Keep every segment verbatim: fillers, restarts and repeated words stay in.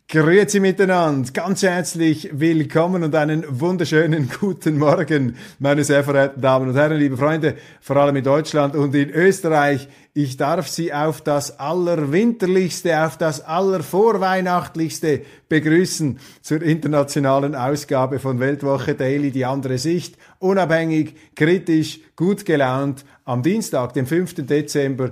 Grüezi miteinander, ganz herzlich willkommen und einen wunderschönen guten Morgen, meine sehr verehrten Damen und Herren, liebe Freunde, vor allem in Deutschland und in Österreich. Ich darf Sie auf das Allerwinterlichste, auf das Allervorweihnachtlichste begrüßen zur internationalen Ausgabe von Weltwoche Daily, die andere Sicht, unabhängig, kritisch, gut gelaunt, am Dienstag, dem fünften Dezember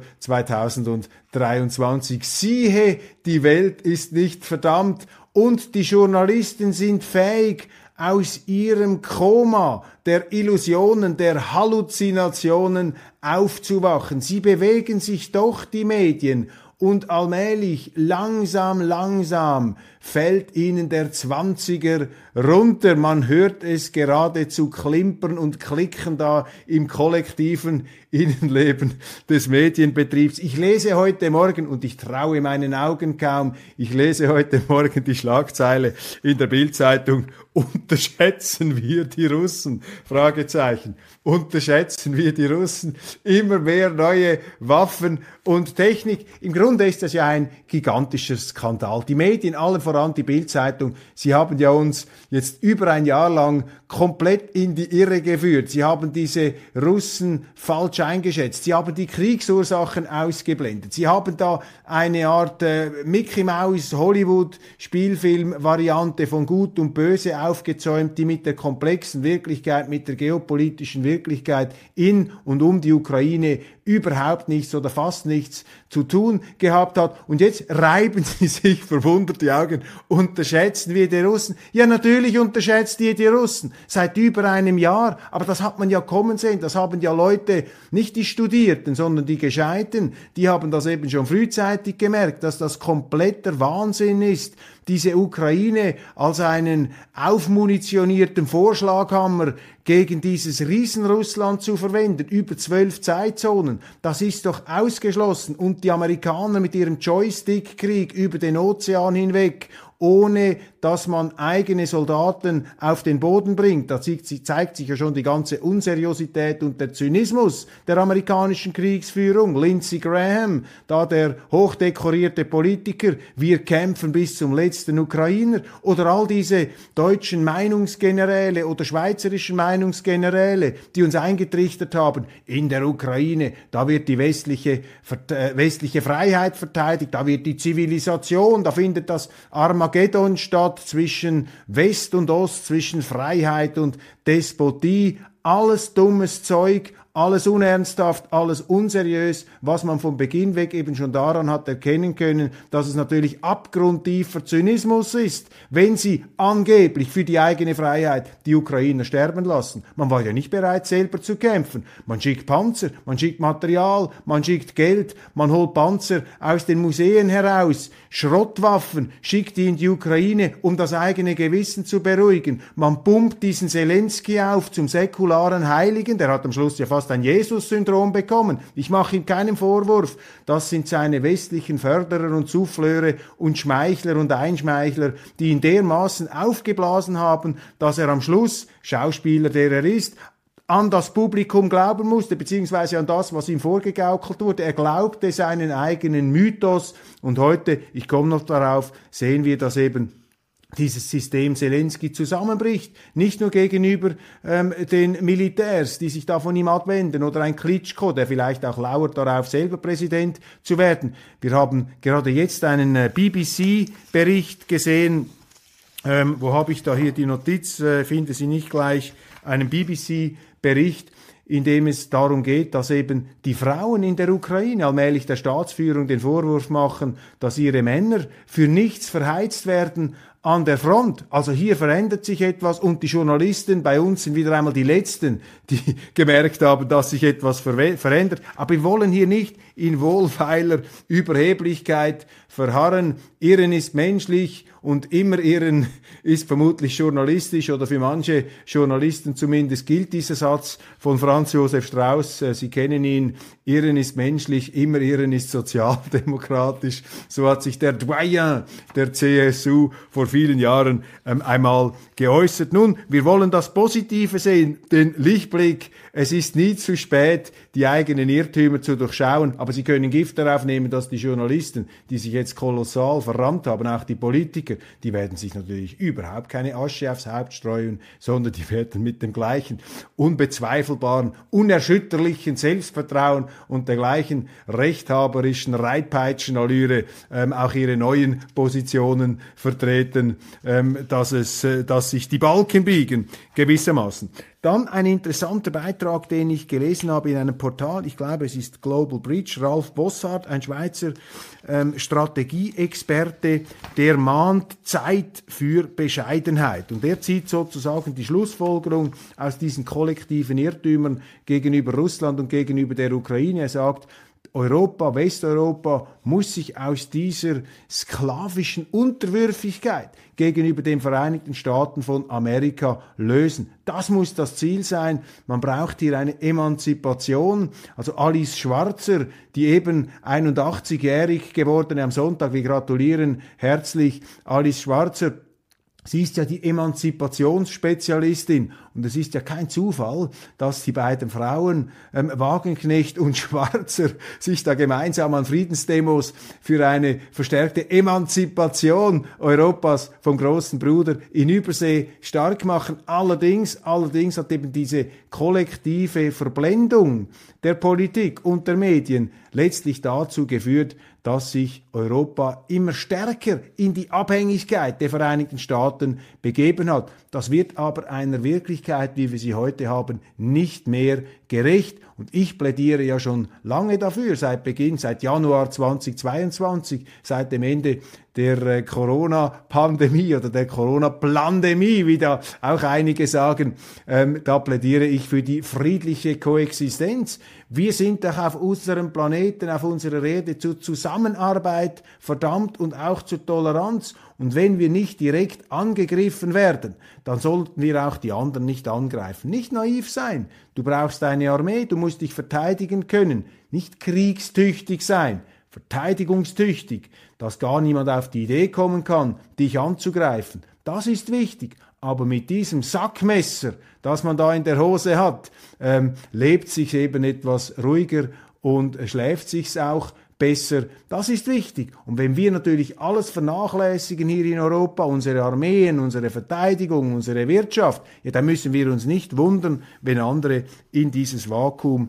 zweitausenddreiundzwanzig. Siehe, die Welt ist nicht verdammt und die Journalisten sind fähig, aus ihrem Koma der Illusionen, der Halluzinationen aufzuwachen. Sie bewegen sich doch, die Medien, und allmählich, langsam, langsam fällt ihnen der Zwanziger runter. Man hört es geradezu klimpern und klicken da im kollektiven Innenleben des Medienbetriebs. Ich lese heute Morgen, und ich traue meinen Augen kaum, ich lese heute Morgen die Schlagzeile in der Bild-Zeitung: Unterschätzen wir die Russen? Fragezeichen. Unterschätzen wir die Russen? Immer mehr neue Waffen und Technik. Im Grunde ist das ja ein gigantischer Skandal. Die Medien, allen voran die Bild-Zeitung, sie haben ja uns jetzt über ein Jahr lang komplett in die Irre geführt. Sie haben diese Russen falsch eingeschätzt. Sie haben die Kriegsursachen ausgeblendet. Sie haben da eine Art äh, Mickey Mouse Hollywood Spielfilm-Variante von Gut und Böse aufgezäumt, die mit der komplexen Wirklichkeit, mit der geopolitischen Wirklichkeit in und um die Ukraine überhaupt nichts oder fast nichts zu tun gehabt hat. Und jetzt reiben sie sich verwundert die Augen. Unterschätzen wir die Russen? Ja, natürlich unterschätzt ihr die Russen. Seit über einem Jahr. Aber das hat man ja kommen sehen. Das haben ja Leute, nicht die Studierten, sondern die Gescheiten, die haben das eben schon frühzeitig gemerkt, dass das kompletter Wahnsinn ist, diese Ukraine als einen aufmunitionierten Vorschlaghammer gegen dieses Riesenrussland zu verwenden, über zwölf Zeitzonen. Das ist doch ausgeschlossen. Und die Amerikaner mit ihrem Joystick-Krieg über den Ozean hinweg, ohne dass man eigene Soldaten auf den Boden bringt. Da zeigt sich ja schon die ganze Unseriosität und der Zynismus der amerikanischen Kriegsführung. Lindsey Graham, da der hochdekorierte Politiker, wir kämpfen bis zum letzten Ukrainer. Oder all diese deutschen Meinungsgeneräle oder schweizerischen Meinungsgeneräle, die uns eingetrichtert haben, in der Ukraine, da wird die westliche, äh, westliche Freiheit verteidigt, da wird die Zivilisation, da findet das Armageddon statt zwischen West und Ost, zwischen Freiheit und Despotie. Alles dummes Zeug, alles unernsthaft, alles unseriös, was man von Beginn weg eben schon daran hat erkennen können, dass es natürlich abgrundtiefer Zynismus ist, wenn sie angeblich für die eigene Freiheit die Ukrainer sterben lassen. Man war ja nicht bereit, selber zu kämpfen. Man schickt Panzer, man schickt Material, man schickt Geld, man holt Panzer aus den Museen heraus, Schrottwaffen, schickt die in die Ukraine, um das eigene Gewissen zu beruhigen. Man pumpt diesen Zelensky auf zum säkularen Heiligen, der hat am Schluss ja fast ein Jesus-Syndrom bekommen. Ich mache ihm keinen Vorwurf. Das sind seine westlichen Förderer und Souffleure und Schmeichler und Einschmeichler, die ihn dermaßen aufgeblasen haben, dass er am Schluss, Schauspieler der er ist, an das Publikum glauben musste, beziehungsweise an das, was ihm vorgegaukelt wurde. Er glaubte seinen eigenen Mythos. Und heute, ich komme noch darauf, sehen wir, dass eben dieses System Zelensky zusammenbricht, nicht nur gegenüber ähm, den Militärs, die sich da von ihm abwenden, oder ein Klitschko, der vielleicht auch lauert darauf, selber Präsident zu werden. Wir haben gerade jetzt einen äh, B B C-Bericht gesehen. Ähm, wo habe ich da hier die Notiz? Äh, finde sie nicht gleich. Einen B B C-Bericht, in dem es darum geht, dass eben die Frauen in der Ukraine allmählich der Staatsführung den Vorwurf machen, dass ihre Männer für nichts verheizt werden an der Front. Also hier verändert sich etwas und die Journalisten bei uns sind wieder einmal die Letzten, die gemerkt haben, dass sich etwas ver- verändert. Aber wir wollen hier nicht in wohlfeiler Überheblichkeit verharren. Irren ist menschlich und immer Irren ist vermutlich journalistisch oder für manche Journalisten zumindest gilt dieser Satz von Franz Josef Strauß. Sie kennen ihn. Irren ist menschlich, immer Irren ist sozialdemokratisch. So hat sich der Doyen der C S U vor vielen Jahren ähm, einmal geäußert. Nun, wir wollen das Positive sehen, den Lichtblick. Es ist nie zu spät, die eigenen Irrtümer zu durchschauen, aber Sie können Gift darauf nehmen, dass die Journalisten, die sich jetzt kolossal verrammt haben, auch die Politiker, Völker, die werden sich natürlich überhaupt keine Asche aufs Haupt streuen, sondern die werden mit dem gleichen unbezweifelbaren, unerschütterlichen Selbstvertrauen und der gleichen rechthaberischen Reitpeitschenallüre ähm, auch ihre neuen Positionen vertreten, ähm, dass es, äh, dass sich die Balken biegen, gewissermaßen. Dann ein interessanter Beitrag, den ich gelesen habe in einem Portal, ich glaube es ist Global Bridge, Ralf Bossard, ein Schweizer ähm, Strategieexperte, der mahnt Zeit für Bescheidenheit. Und er zieht sozusagen die Schlussfolgerung aus diesen kollektiven Irrtümern gegenüber Russland und gegenüber der Ukraine. Er sagt, Europa, Westeuropa muss sich aus dieser sklavischen Unterwürfigkeit gegenüber den Vereinigten Staaten von Amerika lösen. Das muss das Ziel sein. Man braucht hier eine Emanzipation. Also Alice Schwarzer, die eben einundachtzigjährig gewordene am Sonntag, wir gratulieren herzlich Alice Schwarzer. Sie ist ja die Emanzipationsspezialistin und es ist ja kein Zufall, dass die beiden Frauen, ähm, Wagenknecht und Schwarzer, sich da gemeinsam an Friedensdemos für eine verstärkte Emanzipation Europas vom großen Bruder in Übersee stark machen. Allerdings, allerdings hat eben diese kollektive Verblendung der Politik und der Medien letztlich dazu geführt, dass sich Europa immer stärker in die Abhängigkeit der Vereinigten Staaten begeben hat. Das wird aber einer Wirklichkeit, wie wir sie heute haben, nicht mehr gerecht. Und ich plädiere ja schon lange dafür, seit Beginn, seit Januar zweitausendzweiundzwanzig, seit dem Ende der äh, Corona-Pandemie oder der Corona-Plandemie, wie da auch einige sagen, ähm, da plädiere ich für die friedliche Koexistenz. Wir sind doch auf unserem Planeten, auf unserer Erde zur Zusammenarbeit verdammt und auch zur Toleranz. Und wenn wir nicht direkt angegriffen werden, dann sollten wir auch die anderen nicht angreifen. Nicht naiv sein. Du brauchst eine Armee, du musst dich verteidigen können. Nicht kriegstüchtig sein, verteidigungstüchtig, dass gar niemand auf die Idee kommen kann, dich anzugreifen. Das ist wichtig. Aber mit diesem Sackmesser, das man da in der Hose hat, ähm, lebt sich eben etwas ruhiger und schläft sich's auch besser. Das ist wichtig. Und wenn wir natürlich alles vernachlässigen hier in Europa, unsere Armeen, unsere Verteidigung, unsere Wirtschaft, ja, dann müssen wir uns nicht wundern, wenn andere in dieses Vakuum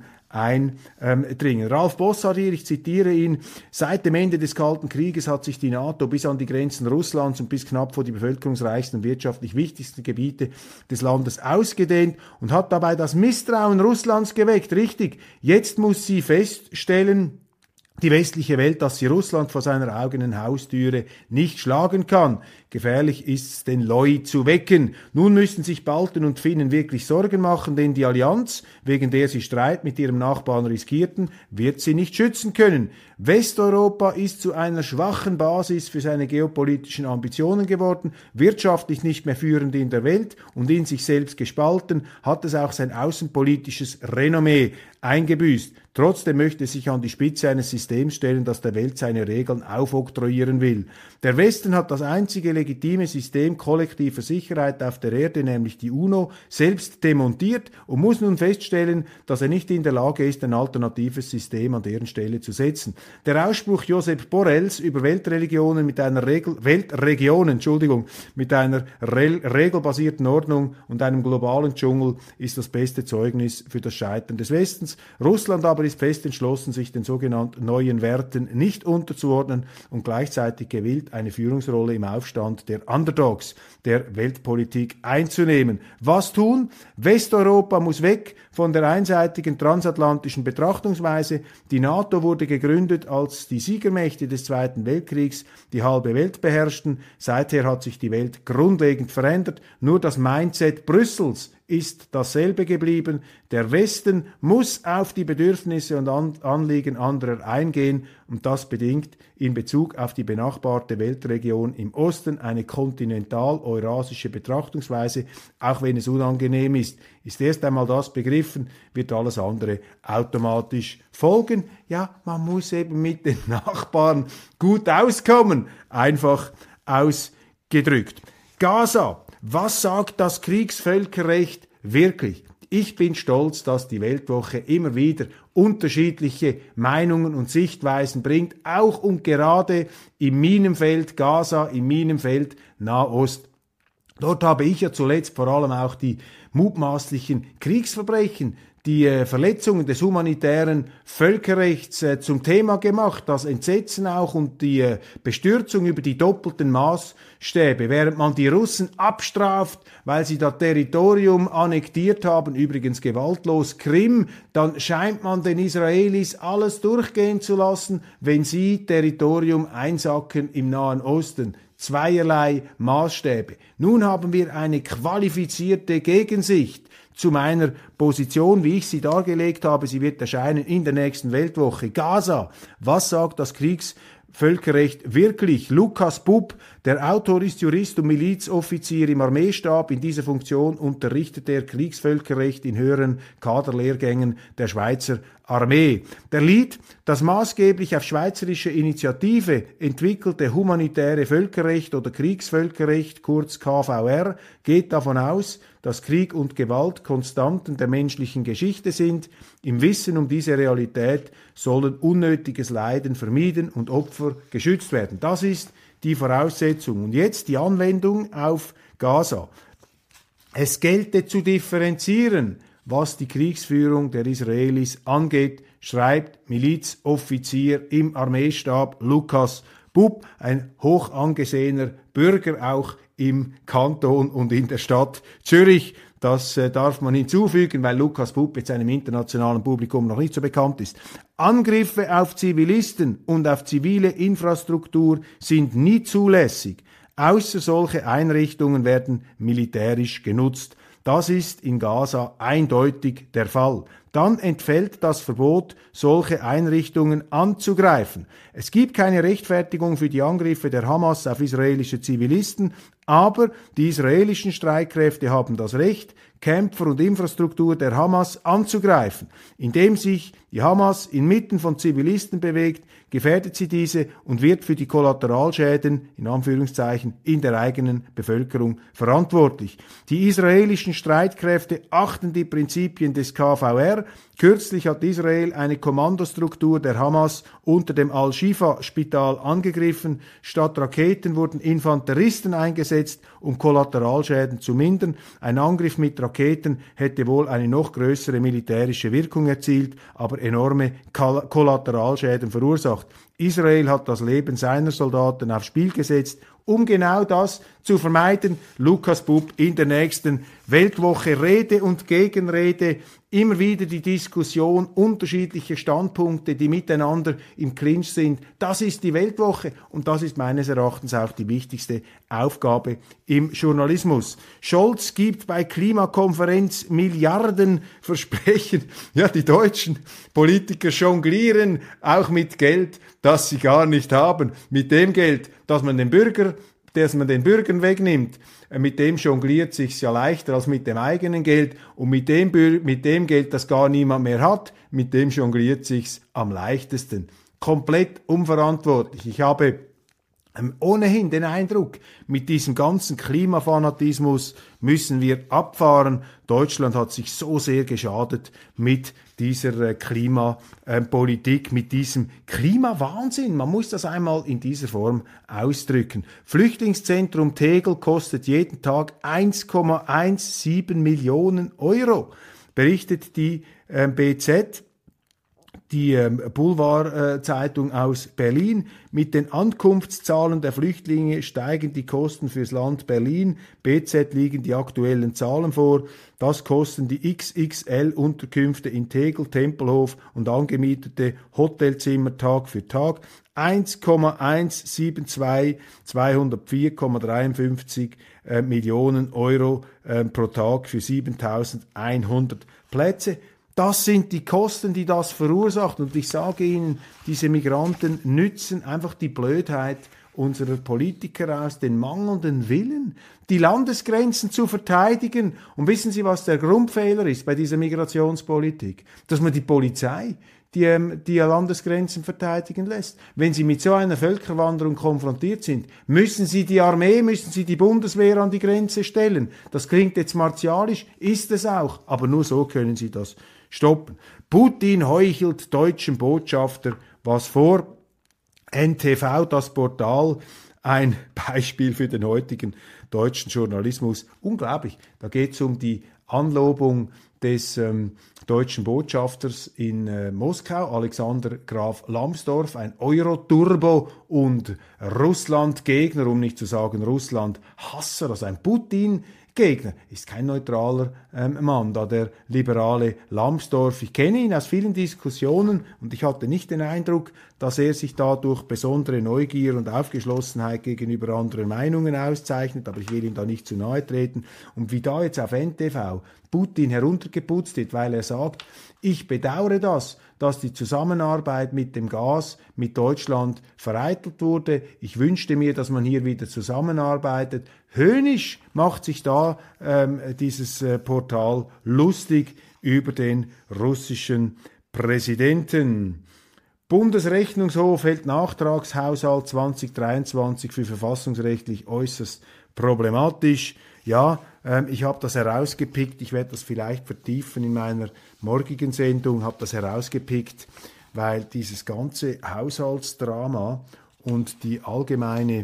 eindringen. Ralf Bossard hier, ich zitiere ihn, seit dem Ende des Kalten Krieges hat sich die NATO bis an die Grenzen Russlands und bis knapp vor die bevölkerungsreichsten und wirtschaftlich wichtigsten Gebiete des Landes ausgedehnt und hat dabei das Misstrauen Russlands geweckt. Richtig, jetzt muss sie feststellen, die westliche Welt, dass sie Russland vor seiner eigenen Haustüre nicht schlagen kann. Gefährlich ist es, den Leu zu wecken. Nun müssen sich Balten und Finnen wirklich Sorgen machen, denn die Allianz, wegen der sie Streit mit ihrem Nachbarn riskierten, wird sie nicht schützen können. Westeuropa ist zu einer schwachen Basis für seine geopolitischen Ambitionen geworden, wirtschaftlich nicht mehr führend in der Welt und in sich selbst gespalten, hat es auch sein außenpolitisches Renommee eingebüßt. Trotzdem möchte es sich an die Spitze eines Systems stellen, das der Welt seine Regeln aufoktroyieren will. Der Westen hat das einzige legitime System kollektiver Sicherheit auf der Erde, nämlich die UNO, selbst demontiert und muss nun feststellen, dass er nicht in der Lage ist, ein alternatives System an deren Stelle zu setzen. Der Ausspruch Josep Borrells über Weltreligionen mit einer Regel, Weltregionen, Entschuldigung, mit einer re regelbasierten Ordnung und einem globalen Dschungel ist das beste Zeugnis für das Scheitern des Westens. Russland aber ist fest entschlossen, sich den sogenannten neuen Werten nicht unterzuordnen und gleichzeitig gewillt, eine Führungsrolle im Aufstand der Underdogs der Weltpolitik einzunehmen. Was tun? Westeuropa muss weg von der einseitigen transatlantischen Betrachtungsweise. Die NATO wurde gegründet, als die Siegermächte des Zweiten Weltkriegs die halbe Welt beherrschten. Seither hat sich die Welt grundlegend verändert. Nur das Mindset Brüssels ist dasselbe geblieben. Der Westen muss auf die Bedürfnisse und An- Anliegen anderer eingehen und das bedingt in Bezug auf die benachbarte Weltregion im Osten eine kontinental-eurasische Betrachtungsweise, auch wenn es unangenehm ist. Ist erst einmal das begriffen, wird alles andere automatisch folgen. Ja, man muss eben mit den Nachbarn gut auskommen, einfach ausgedrückt. Gaza. Was sagt das Kriegsvölkerrecht wirklich? Ich bin stolz, dass die Weltwoche immer wieder unterschiedliche Meinungen und Sichtweisen bringt, auch und gerade im Minenfeld Gaza, im Minenfeld Nahost. Dort habe ich ja zuletzt vor allem auch die mutmaßlichen Kriegsverbrechen, die äh, Verletzungen des humanitären Völkerrechts äh, zum Thema gemacht, das Entsetzen auch und die äh, Bestürzung über die doppelten Maßstäbe, während man die Russen abstraft, weil sie das Territorium annektiert haben, übrigens gewaltlos Krim, dann scheint man den Israelis alles durchgehen zu lassen, wenn sie Territorium einsacken im Nahen Osten. Zweierlei Maßstäbe. Nun haben wir eine qualifizierte Gegensicht zu meiner Position, wie ich sie dargelegt habe. Sie wird erscheinen in der nächsten Weltwoche. Gaza. Was sagt das Kriegsvölkerrecht wirklich? Lukas Bubb, der Autor ist Jurist und Milizoffizier im Armeestab. In dieser Funktion unterrichtet er Kriegsvölkerrecht in höheren Kaderlehrgängen der Schweizer Armee. Der Lied, das maßgeblich auf schweizerische Initiative entwickelte humanitäre Völkerrecht oder Kriegsvölkerrecht, kurz K V R, geht davon aus, dass Krieg und Gewalt Konstanten der menschlichen Geschichte sind. Im Wissen um diese Realität sollen unnötiges Leiden vermieden und Opfer geschützt werden. Das ist die Voraussetzung. Und jetzt die Anwendung auf Gaza. Es gelte zu differenzieren, was die Kriegsführung der Israelis angeht, schreibt Milizoffizier im Armeestab Lukas Bubb, ein hoch angesehener Bürger auch im Kanton und in der Stadt Zürich. Das äh, darf man hinzufügen, weil Lukas Bubb jetzt einem internationalen Publikum noch nicht so bekannt ist. Angriffe auf Zivilisten und auf zivile Infrastruktur sind nie zulässig. Außer solche Einrichtungen werden militärisch genutzt. Das ist in Gaza eindeutig der Fall. Dann entfällt das Verbot, solche Einrichtungen anzugreifen. Es gibt keine Rechtfertigung für die Angriffe der Hamas auf israelische Zivilisten, aber die israelischen Streitkräfte haben das Recht, Kämpfer und Infrastruktur der Hamas anzugreifen. Indem sich die Hamas inmitten von Zivilisten bewegt, gefährdet sie diese und wird für die Kollateralschäden, in Anführungszeichen, in der eigenen Bevölkerung verantwortlich. Die israelischen Streitkräfte achten die Prinzipien des K V R. Kürzlich hat Israel eine Kommandostruktur der Hamas unter dem Al-Shifa-Spital angegriffen. Statt Raketen wurden Infanteristen eingesetzt, um Kollateralschäden zu mindern. Ein Angriff mit Raketen hätte wohl eine noch größere militärische Wirkung erzielt, aber enorme Kollateralschäden verursacht. Israel hat das Leben seiner Soldaten aufs Spiel gesetzt, um genau das zu vermeiden. Lukas Bubb in der nächsten Weltwoche. Rede und Gegenrede, immer wieder die Diskussion, unterschiedliche Standpunkte, die miteinander im Clinch sind. Das ist die Weltwoche und das ist meines Erachtens auch die wichtigste Aufgabe im Journalismus. Scholz gibt bei Klimakonferenz Milliardenversprechen. Ja, die deutschen Politiker jonglieren auch mit Geld, das sie gar nicht haben. Mit dem Geld, das man den Bürger, das man den Bürgern wegnimmt, mit dem jongliert sich's ja leichter als mit dem eigenen Geld und mit dem, mit dem Geld, das gar niemand mehr hat, mit dem jongliert sich's am leichtesten. Komplett unverantwortlich. Ich habe ohnehin den Eindruck, mit diesem ganzen Klimafanatismus müssen wir abfahren. Deutschland hat sich so sehr geschadet mit dieser Klimapolitik, mit diesem Klimawahnsinn. Man muss das einmal in dieser Form ausdrücken. Flüchtlingszentrum Tegel kostet jeden Tag eins Komma siebzehn Millionen Euro, berichtet die B Z. Die ähm, Boulevardzeitung äh, aus Berlin. Mit den Ankunftszahlen der Flüchtlinge steigen die Kosten fürs Land Berlin. B Z liegen die aktuellen Zahlen vor. Das kosten die X X L-Unterkünfte in Tegel, Tempelhof und angemietete Hotelzimmer Tag für Tag. eins Komma hundertzweiundsiebzig, zweihundertvier Komma dreiundfünfzig äh, Millionen Euro äh, pro Tag für siebentausendeinhundert Plätze. Das sind die Kosten, die das verursacht. Und ich sage Ihnen, diese Migranten nützen einfach die Blödheit unserer Politiker aus den mangelnden Willen, die Landesgrenzen zu verteidigen. Und wissen Sie, was der Grundfehler ist bei dieser Migrationspolitik? Dass man die Polizei die, ähm, die Landesgrenzen verteidigen lässt. Wenn Sie mit so einer Völkerwanderung konfrontiert sind, müssen Sie die Armee, müssen Sie die Bundeswehr an die Grenze stellen. Das klingt jetzt martialisch, ist es auch, aber nur so können Sie das stoppen. Putin heuchelt deutschen Botschafter was vor. N T V, das Portal, ein Beispiel für den heutigen deutschen Journalismus. Unglaublich, da geht es um die Anlobung des ähm, deutschen Botschafters in äh, Moskau, Alexander Graf Lambsdorff, ein Euro-Turbo und Russland-Gegner, um nicht zu sagen Russland-Hasser, also ein Putin-Gegner, ist kein neutraler ähm, Mann, da der liberale Lambsdorff. Ich kenne ihn aus vielen Diskussionen und ich hatte nicht den Eindruck, dass er sich da durch besondere Neugier und Aufgeschlossenheit gegenüber anderen Meinungen auszeichnet, aber ich will ihm da nicht zu nahe treten. Und wie da jetzt auf N T V Putin heruntergeputzt wird, weil er sagt, ich bedauere das, dass die Zusammenarbeit mit dem Gas mit Deutschland vereitelt wurde. Ich wünschte mir, dass man hier wieder zusammenarbeitet. Höhnisch macht sich da ähm, dieses äh, Portal lustig über den russischen Präsidenten. Bundesrechnungshof hält Nachtragshaushalt zwanzig dreiundzwanzig für verfassungsrechtlich äußerst problematisch. Ja, ähm, ich habe das herausgepickt, ich werde das vielleicht vertiefen in meiner morgigen Sendung, habe das herausgepickt, weil dieses ganze Haushaltsdrama und die allgemeine,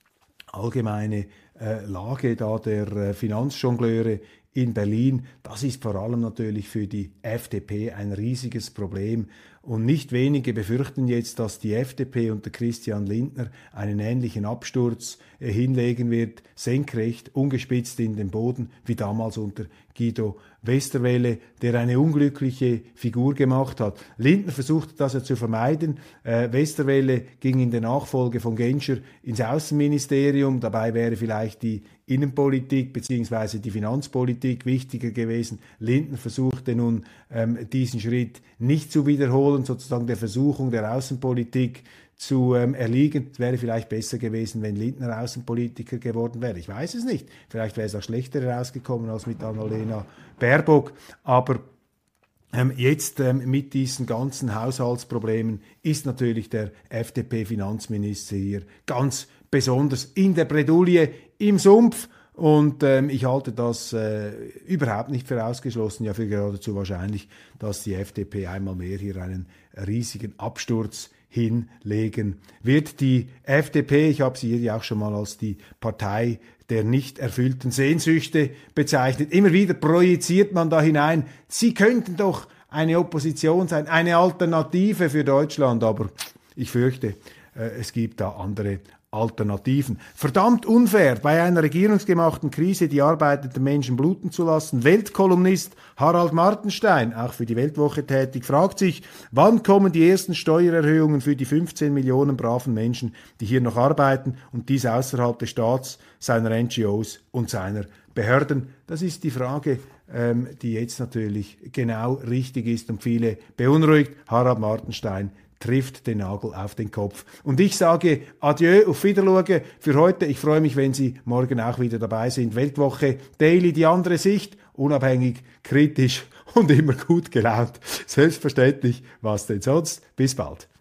allgemeine äh, Lage da der äh, Finanzjongleure in Berlin, das ist vor allem natürlich für die F D P ein riesiges Problem. Und nicht wenige befürchten jetzt, dass die F D P unter Christian Lindner einen ähnlichen Absturz äh, hinlegen wird, senkrecht, ungespitzt in den Boden, wie damals unter Guido Westerwelle, der eine unglückliche Figur gemacht hat. Lindner versuchte das ja zu vermeiden. Äh, Westerwelle ging in der Nachfolge von Genscher ins Außenministerium. Dabei wäre vielleicht die Innenpolitik bzw. die Finanzpolitik wichtiger gewesen. Lindner versuchte nun ähm, diesen Schritt nicht zu wiederholen, sozusagen der Versuchung der Außenpolitik zu ähm, erliegen. Es wäre vielleicht besser gewesen, wenn Lindner Außenpolitiker geworden wäre. Ich weiß es nicht. Vielleicht wäre es auch schlechter herausgekommen als mit Annalena Baerbock. Aber ähm, jetzt ähm, mit diesen ganzen Haushaltsproblemen ist natürlich der F D P-Finanzminister hier ganz besonders in der Bredouille, im Sumpf. Und ähm, ich halte das äh, überhaupt nicht für ausgeschlossen, ja für geradezu wahrscheinlich, dass die F D P einmal mehr hier einen riesigen Absturz hinlegen wird. Die F D P, ich habe sie hier ja auch schon mal als die Partei der nicht erfüllten Sehnsüchte bezeichnet. Immer wieder projiziert man da hinein, sie könnten doch eine Opposition sein, eine Alternative für Deutschland, aber ich fürchte, äh, es gibt da andere Alternativen. Verdammt unfair, bei einer regierungsgemachten Krise die arbeitenden Menschen bluten zu lassen. Weltkolumnist Harald Martenstein, auch für die Weltwoche tätig, fragt sich, wann kommen die ersten Steuererhöhungen für die fünfzehn Millionen braven Menschen, die hier noch arbeiten und dies außerhalb des Staats, seiner N G Os und seiner Behörden? Das ist die Frage, ähm, die jetzt natürlich genau richtig ist und viele beunruhigt. Harald Martenstein trifft den Nagel auf den Kopf. Und ich sage Adieu, auf Wiedersehen für heute. Ich freue mich, wenn Sie morgen auch wieder dabei sind. Weltwoche Daily, die andere Sicht, unabhängig, kritisch und immer gut gelaunt. Selbstverständlich, was denn sonst? Bis bald.